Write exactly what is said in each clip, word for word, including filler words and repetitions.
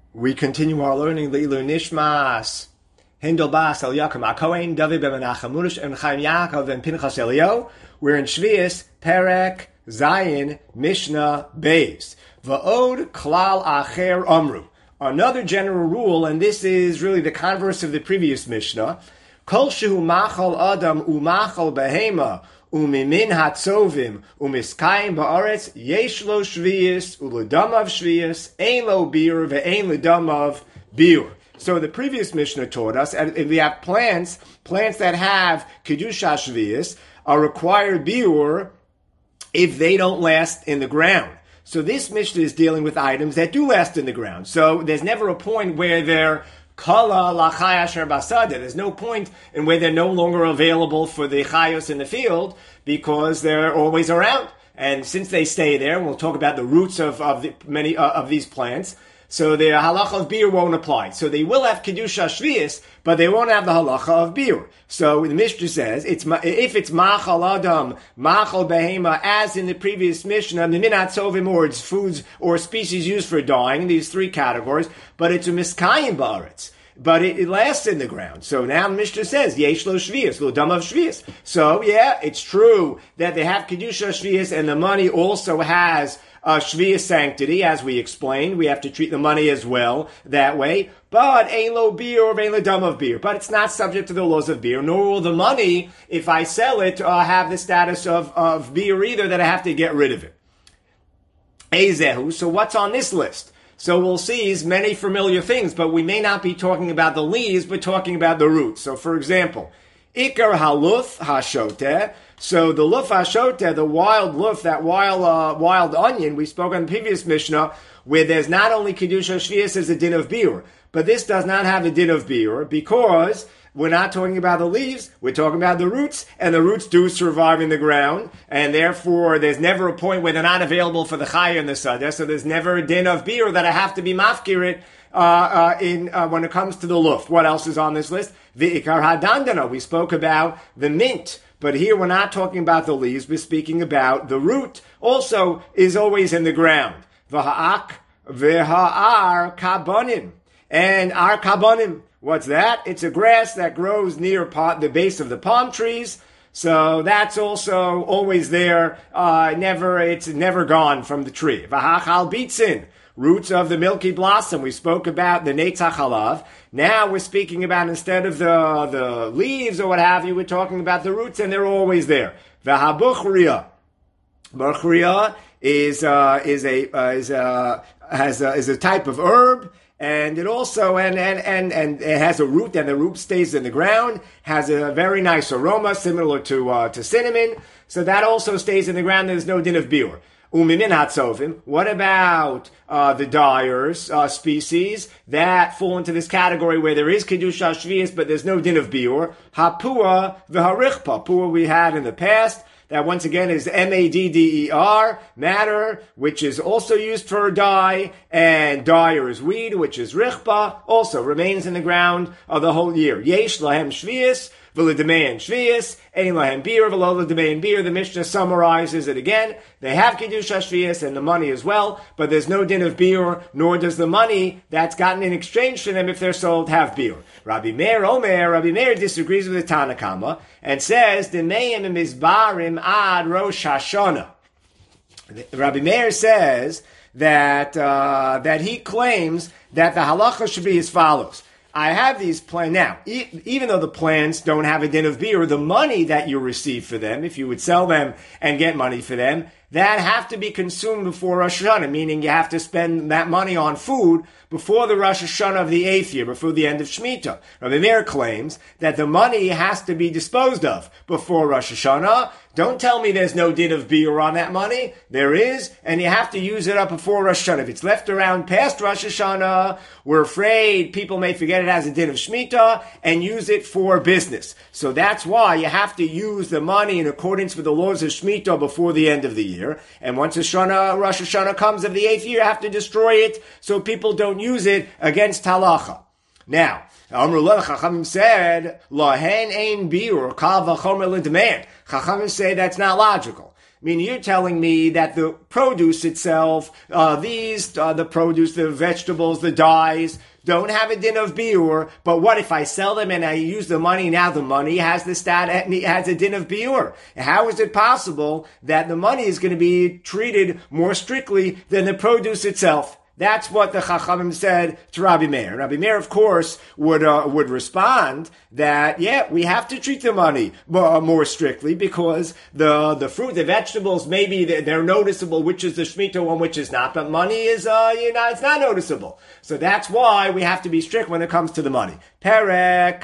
We continue our learning Leilu Nishmas, Hindel Bas El Yaakov HaKohen, David Ben Menachem Murush, and Chaim Yaakov and Pinchas Elio. We're in Shvius, Perek, Zayin, Mishnah, Beis. Va'od Klal Acher Amru. Another general rule, and this is really the converse of the previous Mishnah. Kol shehu machal Adam umachal behema umimin hatzovim umiskayim ba'aretz yesh lo shviyus uledamav shviyus ein lo bir ve'ein ledamav bir. So the previous Mishnah taught us, if we have plants, plants that have kedusha shviyus are required biur if they don't last in the ground. So this Mishnah is dealing with items that do last in the ground. So there's never a point where they're kala lachai asher basada. There's no point in where they're no longer available for the chayos in the field because they're always around. And since they stay there, and we'll talk about the roots of, of the, many uh, of these plants, so the halacha of bir won't apply. So they will have kedusha shvius, but they won't have the halacha of bir. So the Mishnah says, it's if it's machal adam, machal behema, as in the previous Mishnah, the minat sovim, or it's foods or species used for dyeing, these three categories, but it's a miskayim ba'aretz. But it, it lasts in the ground. So now the Mishnah says, yesh lo shvius, lo dam of shvius. So yeah, it's true that they have kedusha shvius, and the money also has Uh, Shvius sanctity, as we explained. We have to treat the money as well that way. But ein lo beer or ein lo dam of beer. But it's not subject to the laws of beer. Nor will the money, if I sell it, uh, have the status of, of beer either, that I have to get rid of it. Ezehu. So what's on this list? So we'll see is many familiar things, but we may not be talking about the leaves, but talking about the roots. So for example, Ikar haluf hashoteh. So the luf hashoteh, the wild luf, that wild uh, wild onion, we spoke on the previous Mishnah, where there's not only kedusha shvius as a din of biur, but this does not have a din of biur because we're not talking about the leaves, we're talking about the roots, and the roots do survive in the ground, and therefore there's never a point where they're not available for the chaya and the sadeh, so there's never a din of biur that I have to be mafkirit uh, uh, in uh, when it comes to the luft. What else is on this list? The ikar hadandana, we spoke about the mint. But here we're not talking about the leaves, we're speaking about the root, also is always in the ground. V'ha'ak v'ha'ar kabonim. And ar kabonim, what's that? It's a grass that grows near the base of the palm trees. So that's also always there, uh, never, it's never gone from the tree. V'ha'chal bitzin. Roots of the milky blossom. We spoke about the netzach halav. Now we're speaking about, instead of the, the leaves or what have you, we're talking about the roots, and they're always there. V'habuchriya. Buchriya is, uh, is a, uh, is a, has a, is a type of herb, and it also, and, and, and, and it has a root, and the root stays in the ground, has a very nice aroma, similar to, uh, to cinnamon. So that also stays in the ground, there's no din of biur. Umimin hatzovim. What about uh, the dyers uh, species that fall into this category where there is kedusha shvius, but there's no din of biur? Hapua v'harichpa. Pua we had in the past. That once again is M A D D E R, matter, which is also used for dye, and dyer is weed, which is richpa, also remains in the ground of the whole year. Yesh lahem shvius. V'ledemein shvius, ein lahem bir, v'lo ledemein bir. The Mishnah summarizes it again. They have kedusha shvius and the money as well, but there's no din of bir, nor does the money that's gotten in exchange for them, if they're sold, have bir. Rabbi Meir Omer, Rabbi Meir disagrees with the Tanakama and says, Demeim mizbarim ad Rosh Hashanah. Rabbi Meir says that uh, that he claims that the halacha should be as follows. I have these plants. Now, e- even though the plants don't have a din of beer, the money that you receive for them, if you would sell them and get money for them, that have to be consumed before Rosh Hashanah, meaning you have to spend that money on food before the Rosh Hashanah of the eighth year, before the end of Shemitah. Rabbi Meir claims that the money has to be disposed of before Rosh Hashanah. Don't tell me there's no din of beer on that money. There is, and you have to use it up before Rosh Hashanah. If it's left around past Rosh Hashanah, we're afraid people may forget it has a din of Shemitah and use it for business. So that's why you have to use the money in accordance with the laws of Shemitah before the end of the year. And once Hashanah, Rosh Hashanah comes of the eighth year, you have to destroy it so people don't use it against halacha. Now, Amru Lech Chachamim said, Lahen ein biur kal v'chomer l'demand. Chachamim say that's not logical. Meaning you're telling me that the produce itself, uh, these, uh, the produce, the vegetables, the dyes, don't have a din of biur, but what if I sell them and I use the money, now the money has the stat, has a din of biur? How is it possible that the money is going to be treated more strictly than the produce itself? That's what the Chachamim said to Rabbi Meir. Rabbi Meir, of course, would uh, would respond that, yeah, we have to treat the money more, more strictly because the the fruit, the vegetables, maybe they're, they're noticeable, which is the Shemitah one, which is not, but money is, uh, you know, it's not noticeable. So that's why we have to be strict when it comes to the money. Perek,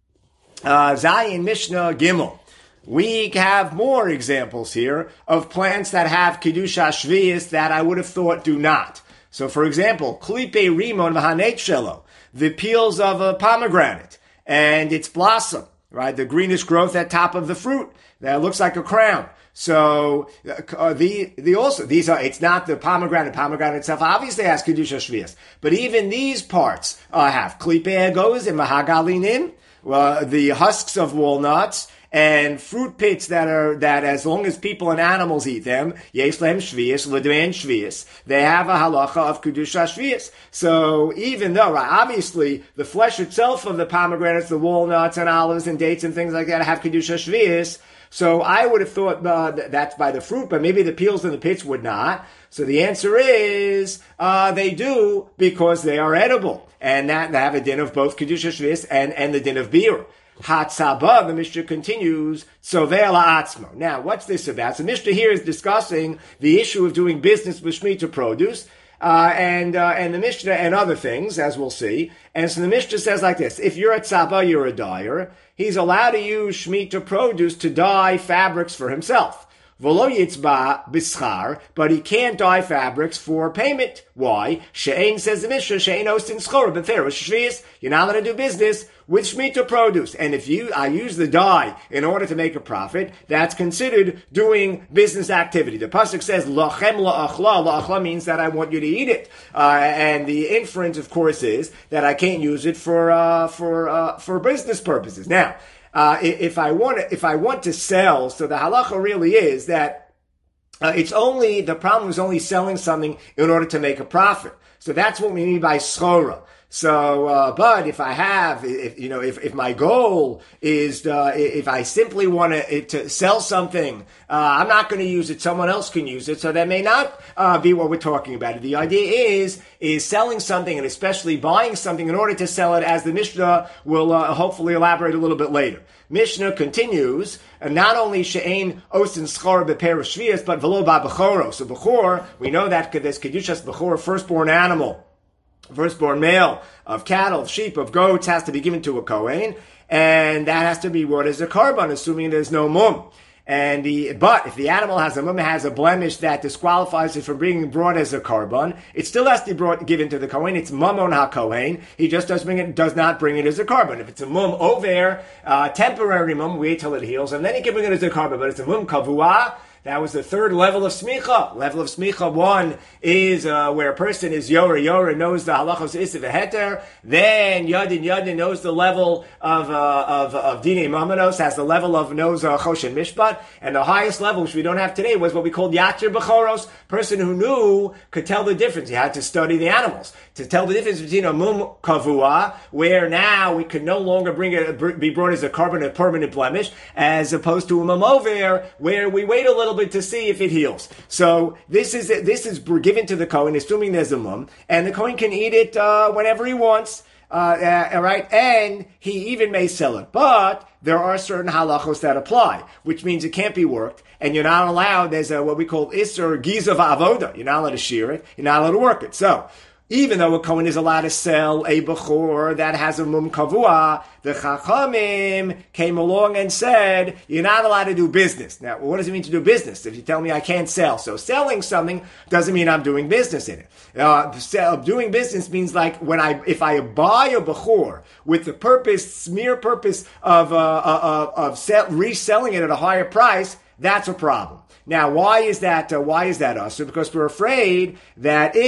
uh, Zayin, Mishnah, Gimel. We have more examples here of plants that have Kedusha Shvius that I would have thought do not. So, for example, klipe rimon v'hanet shelo, the peels of a pomegranate and its blossom, right? The greenish growth at top of the fruit that looks like a crown. So, uh, the the also these are. It's not the pomegranate. Pomegranate itself obviously has kedusha shvius, but even these parts uh, have klipe egos and mahagalinim, uh, the husks of walnuts. And fruit pits that are, that as long as people and animals eat them, yesh lehem shvius, l'dman shvius, they have a halacha of kedusha shvius. So even though, right, obviously, the flesh itself of the pomegranates, the walnuts and olives and dates and things like that have kedusha shvius, so I would have thought uh, that's by the fruit, but maybe the peels and the pits would not. So the answer is, uh, they do because they are edible. And that, they have a din of both kedusha shvius and, and the din of beer. Hatzaba, the Mishnah continues, Tzovel Atzmo. Now, what's this about? So the Mishnah here is discussing the issue of doing business with Shemitah produce, uh, and, uh, and the Mishnah and other things, as we'll see. And so the Mishnah says like this, if you're a tzaba, you're a dyer, he's allowed to use Shemitah produce to dye fabrics for himself. V'lo yitzba b'schar, but he can't dye fabrics for payment. Why? She'ein, says the Mishnah, she'ein ostin schor b'feros shvius. You're not allowed to do business with Shemitah produce. And if you, I use the dye in order to make a profit, that's considered doing business activity. The pasuk says, lachem la'achla. La'achla means that I want you to eat it. Uh, and the inference, of course, is that I can't use it for, uh, for, uh, for business purposes. Now, Uh, if I want to, if I want to sell, so the halacha really is that uh, it's only, the problem is only selling something in order to make a profit. So that's what we mean by schora. So, uh, but if I have, if, you know, if, if my goal is, uh, if I simply want to, to sell something, uh, I'm not going to use it, someone else can use it, so that may not, uh, be what we're talking about. The idea is, is selling something, and especially buying something in order to sell it, as the Mishnah will, uh, hopefully elaborate a little bit later. Mishnah continues, and not only she'ein osin schar beper shvius, but v'lo ba bechoro. So bechor, we know that there's kedushas bechor, firstborn animal, firstborn male of cattle, of sheep, of goats has to be given to a kohen, and that has to be what is a korban, assuming there's no mum. And the, but if the animal has a mum, has a blemish that disqualifies it from being brought as a korban, it still has to be brought, given to the kohen. It's mamon ha-kohen. He just does bring it, does not bring it as a korban. If it's a mum over, uh, temporary mum, wait till it heals, and then he can bring it as a korban. But it's a mum kavua. That was the third level of smicha. Level of smicha one is uh, where a person is yora yora, knows the halachos isiv heter. Then yadin yadin knows the level of uh, of of dinei mamanos, has the level of knows uh, choshen mishpat, and the highest level, which we don't have today, was what we called yatir b'choros. Person who knew could tell the difference. He had to study the animals to tell the difference between a mum kavua, where now we could no longer bring it be brought as a korban, a permanent blemish, as opposed to a mum over, where we wait a little bit to see if it heals. So this is this is given to the kohen, assuming there's a mum, and the kohen can eat it uh, whenever he wants. Uh, uh, right, and he even may sell it. But there are certain halachos that apply, which means it can't be worked, and you're not allowed. There's a, what we call isur gizav avoda. You're not allowed to shear it. You're not allowed to work it. So, even though a kohen is allowed to sell a bechor that has a mum kavua, the chachamim came along and said, you're not allowed to do business. Now, what does it mean to do business? If you tell me I can't sell. So selling something doesn't mean I'm doing business in it. Uh, sell, doing business means like when I, if I buy a bechor with the purpose, mere purpose of, uh, uh, of sell, reselling it at a higher price, that's a problem. Now, why is that, uh, why is that us? Because we're afraid that if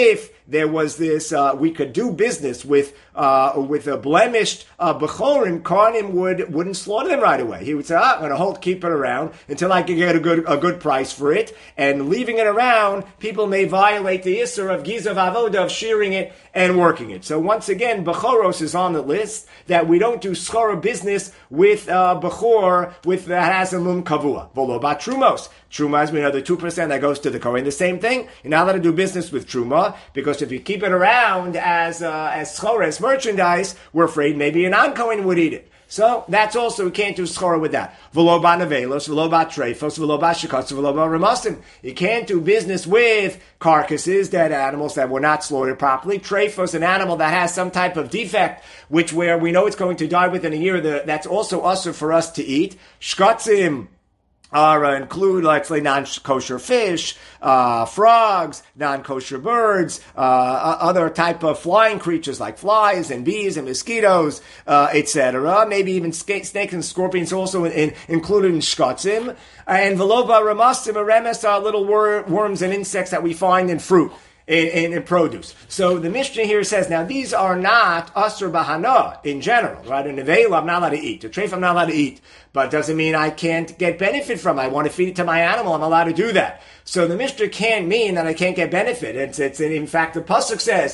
there was this, uh, we could do business with uh, with a blemished uh, Bechorim, Kohanim would, wouldn't slaughter them right away. He would say, ah, I'm going to hold, keep it around until I can get a good a good price for it. And leaving it around, people may violate the Isser of Gizav Avoda, of shearing it and working it. So once again, Bechoros is on the list, that we don't do schora business with uh, Bechor, with that has a mum kavua. Volo ba Trumos. Truma, as we know, the two percent that goes to the Kohen. The same thing. You're not allowed to do business with Truma, because if you keep it around as uh, as schora, as merchandise, we're afraid maybe a non-Kohen would eat it. So that's also, we can't do schora with that. V'lo ba nevelos, v'lo ba treifos, v'lo ba shikotz, v'lo ba remasim. You can't do business with carcasses, dead animals that were not slaughtered properly. Treifos, an animal that has some type of defect, which where we know it's going to die within a year, the, that's also usher for us to eat. Shkotzim are uh, include, let's say, non-kosher fish, uh, frogs, non-kosher birds, uh, other type of flying creatures like flies and bees and mosquitoes, uh, et cetera. Maybe even sk- snakes and scorpions also in, in, included in shkotzim. And velova remastim, remes are little wor- worms and insects that we find in fruit. In, in, in produce. So the Mishnah here says, now these are not asur bahana in general, right? A nevela I'm not allowed to eat. A treif I'm not allowed to eat. But it doesn't mean I can't get benefit from it. I want to feed it to my animal. I'm allowed to do that. So the Mishnah can't mean that I can't get benefit. It's, it's in fact, the pasuk says,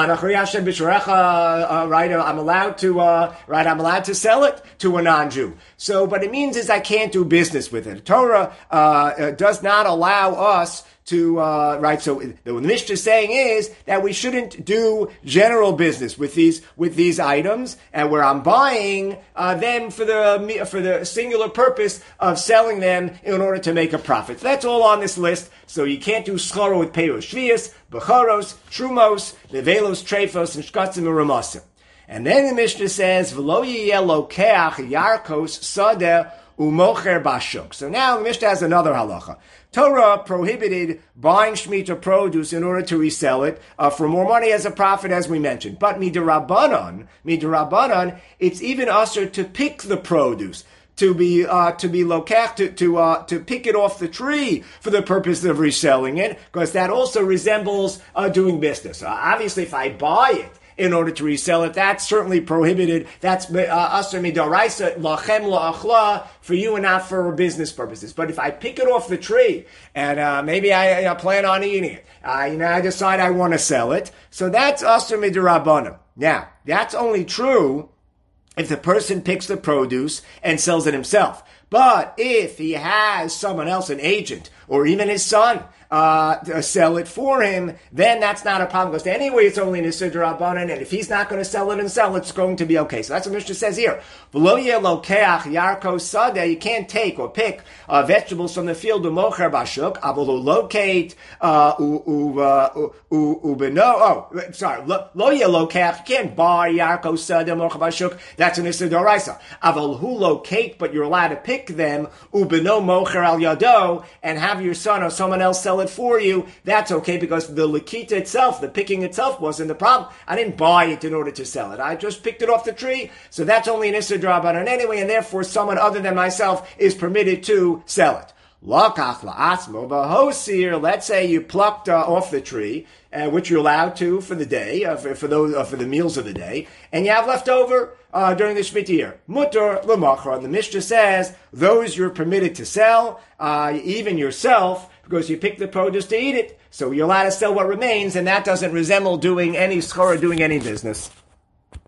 uh, right? I'm allowed to, uh, right? I'm allowed to sell it to a non-Jew. So, but it means is I can't do business with it. The Torah uh, does not allow us to, uh, right, so what the Mishnah is saying is that we shouldn't do general business with these, with these items, and where I'm buying, uh, them for the, for the singular purpose of selling them in order to make a profit. So that's all on this list. So you can't do schora with Peiros Shvius, Bechoros, Trumos, Nevelos, Treifos, and Shkatzim and Ramasim. And then the Mishnah says, V'lo yiyeh lokeach yarkos sadeh umocher bashuk. So now the Mishnah has another halacha. Torah prohibited buying Shemitah produce in order to resell it uh, for more money as a profit, as we mentioned. But midirabanan, midirabanan, it's even usher to pick the produce, to be uh, to be lokach, to to uh, to pick it off the tree for the purpose of reselling it, because that also resembles uh, doing business. Uh, obviously, if I buy it in order to resell it, that's certainly prohibited. That's asur midaraisa lachem la'achla, for you and not for business purposes. But if I pick it off the tree and uh, maybe I, I plan on eating it, uh, you know, I decide I want to sell it, so that's asur midarabanan. Now, that's only true if the person picks the produce and sells it himself. But if he has someone else, an agent, or even his son, uh, to sell it for him, then that's not a problem. Because anyway, it's only an Isur D'Rabbanan, and if he's not going to sell it himself, it's going to be okay. So that's what Mishnah says here. V'lo yeh lokeach yarko sadeh, you can't take or pick uh, vegetables from the field of mocher bashuk, avol locate, uh, ubeno, oh, sorry, lo yeh lokeach, you can't buy yarko sadeh mocher bashuk, that's an Isur D'Oraisa. Avol hu locate, but you're allowed to pick them, ubeno mocher al yado, and have your son or someone else sell it for you, that's okay, because the lakita itself, the picking itself wasn't the problem. I didn't buy it in order to sell it. I just picked it off the tree. So that's only an Isur D'Rabbanan anyway, and therefore someone other than myself is permitted to sell it. Lakach la'asmo v'hosir, let's say you plucked uh, off the tree, uh, which you're allowed to for the day, uh, for, for those uh, for the meals of the day, and you have left over uh, during the Shemitah year. Mutter l'machar, and the Mishnah says those you're permitted to sell, uh, even yourself, because you pick the produce to eat it. So you're allowed to sell what remains, and that doesn't resemble doing any schora, doing any business.